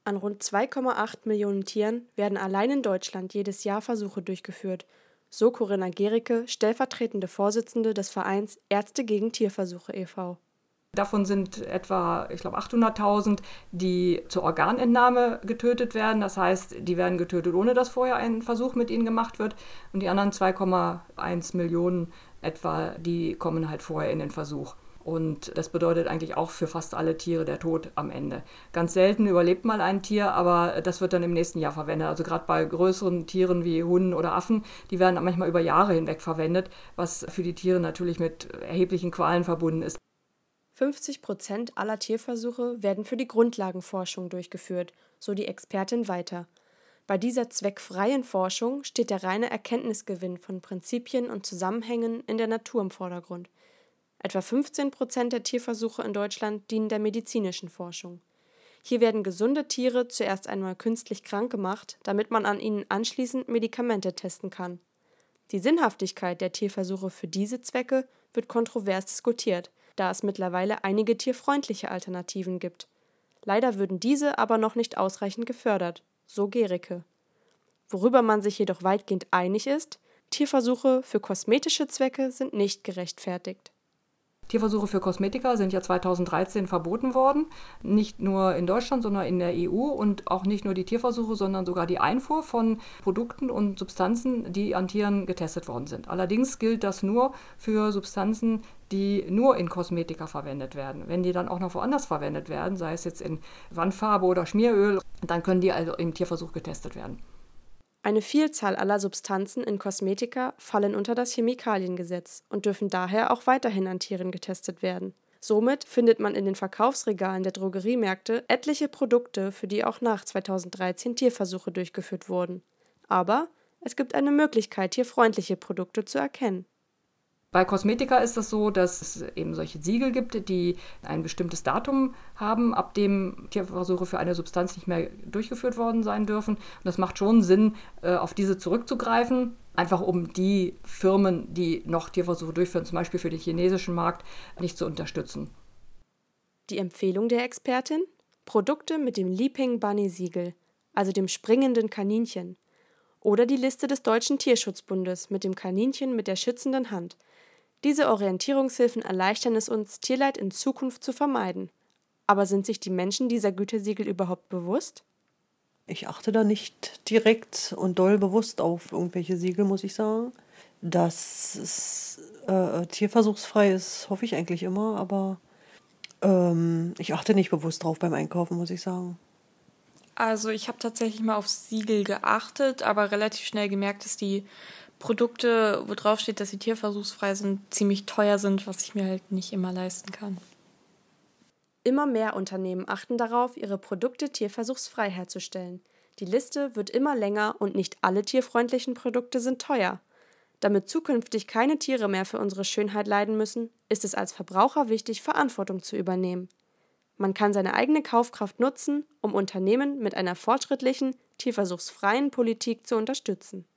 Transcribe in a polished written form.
An rund 2,8 Millionen Tieren werden allein in Deutschland jedes Jahr Versuche durchgeführt, so Corinna Gericke, stellvertretende Vorsitzende des Vereins Ärzte gegen Tierversuche e.V. Davon sind etwa, ich glaube, 800.000, die zur Organentnahme getötet werden. Das heißt, die werden getötet, ohne dass vorher ein Versuch mit ihnen gemacht wird. Und die anderen 2,1 Millionen etwa, die kommen halt vorher in den Versuch. Und das bedeutet eigentlich auch für fast alle Tiere der Tod am Ende. Ganz selten überlebt mal ein Tier, aber das wird dann im nächsten Jahr verwendet. Also gerade bei größeren Tieren wie Hunden oder Affen, die werden manchmal über Jahre hinweg verwendet, was für die Tiere natürlich mit erheblichen Qualen verbunden ist. 50% aller Tierversuche werden für die Grundlagenforschung durchgeführt, so die Expertin weiter. Bei dieser zweckfreien Forschung steht der reine Erkenntnisgewinn von Prinzipien und Zusammenhängen in der Natur im Vordergrund. Etwa 15% der Tierversuche in Deutschland dienen der medizinischen Forschung. Hier werden gesunde Tiere zuerst einmal künstlich krank gemacht, damit man an ihnen anschließend Medikamente testen kann. Die Sinnhaftigkeit der Tierversuche für diese Zwecke wird kontrovers diskutiert, da es mittlerweile einige tierfreundliche Alternativen gibt. Leider würden diese aber noch nicht ausreichend gefördert, so Gericke. Worüber man sich jedoch weitgehend einig ist: Tierversuche für kosmetische Zwecke sind nicht gerechtfertigt. Tierversuche für Kosmetika sind ja 2013 verboten worden. Nicht nur in Deutschland, sondern in der EU. Und auch nicht nur die Tierversuche, sondern sogar die Einfuhr von Produkten und Substanzen, die an Tieren getestet worden sind. Allerdings gilt das nur für Substanzen, die nur in Kosmetika verwendet werden. Wenn die dann auch noch woanders verwendet werden, sei es jetzt in Wandfarbe oder Schmieröl, dann können die also im Tierversuch getestet werden. Eine Vielzahl aller Substanzen in Kosmetika fallen unter das Chemikaliengesetz und dürfen daher auch weiterhin an Tieren getestet werden. Somit findet man in den Verkaufsregalen der Drogeriemärkte etliche Produkte, für die auch nach 2013 Tierversuche durchgeführt wurden. Aber es gibt eine Möglichkeit, tierfreundliche Produkte zu erkennen. Bei Kosmetika ist es so, dass es eben solche Siegel gibt, die ein bestimmtes Datum haben, ab dem Tierversuche für eine Substanz nicht mehr durchgeführt worden sein dürfen. Und das macht schon Sinn, auf diese zurückzugreifen, einfach um die Firmen, die noch Tierversuche durchführen, zum Beispiel für den chinesischen Markt, nicht zu unterstützen. Die Empfehlung der Expertin? Produkte mit dem Leaping Bunny Siegel, also dem springenden Kaninchen. Oder die Liste des Deutschen Tierschutzbundes mit dem Kaninchen mit der schützenden Hand. Diese Orientierungshilfen erleichtern es uns, Tierleid in Zukunft zu vermeiden. Aber sind sich die Menschen dieser Gütesiegel überhaupt bewusst? Ich achte da nicht direkt und doll bewusst auf irgendwelche Siegel, muss ich sagen. Dass es tierversuchsfrei ist, hoffe ich eigentlich immer, aber ich achte nicht bewusst drauf beim Einkaufen, muss ich sagen. Also ich habe tatsächlich mal auf Siegel geachtet, aber relativ schnell gemerkt, dass die Produkte, wo drauf steht, dass sie tierversuchsfrei sind, ziemlich teuer sind, was ich mir halt nicht immer leisten kann. Immer mehr Unternehmen achten darauf, ihre Produkte tierversuchsfrei herzustellen. Die Liste wird immer länger und nicht alle tierfreundlichen Produkte sind teuer. Damit zukünftig keine Tiere mehr für unsere Schönheit leiden müssen, ist es als Verbraucher wichtig, Verantwortung zu übernehmen. Man kann seine eigene Kaufkraft nutzen, um Unternehmen mit einer fortschrittlichen, tierversuchsfreien Politik zu unterstützen.